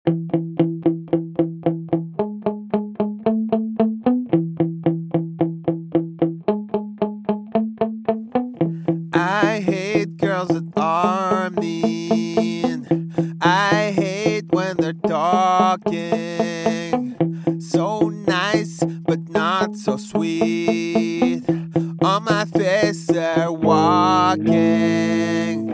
I hate girls that are mean. I hate when they're talking. So nice, but not so sweet. On my face, they're walking.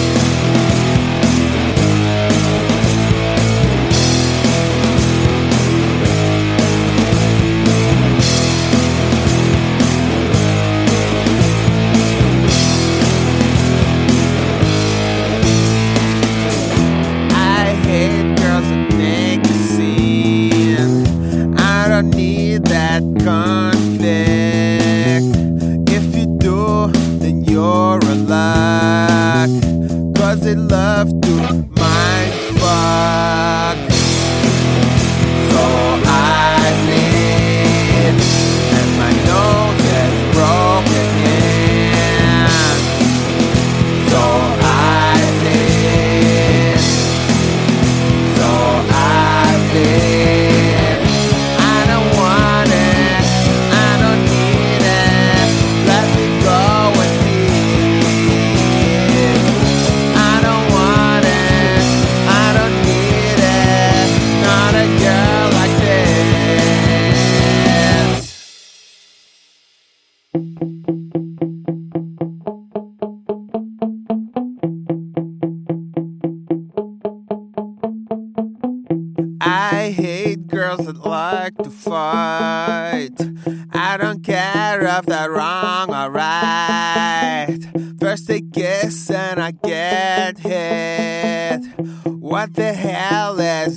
I hate girls that make a scene. I don't need that conflict. If you do, then you're a luck. 'Cause they love to mind fuck. So I leave, and my nose is broken in. So I leave. So I leave. I don't want it. I don't need it. Let me go in peace. I don't want it. I don't need it. Not a girl like this. I hate girls that like to fight. I don't care if they're wrong or right. First they kiss and I get hit. What the hell is